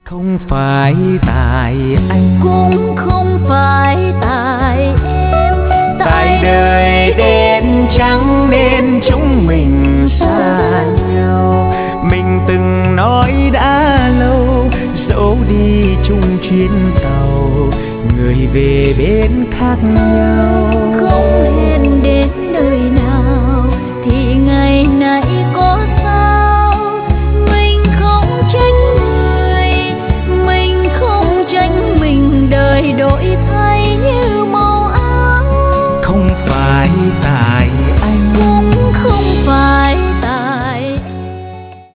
Không phải tại anh, cũng không phải tại em, tại đời đen trắng nên chúng mình xa nhau. Mình từng nói đã lâu, dẫu đi chung chuyến tàu, người về bên khác nhau.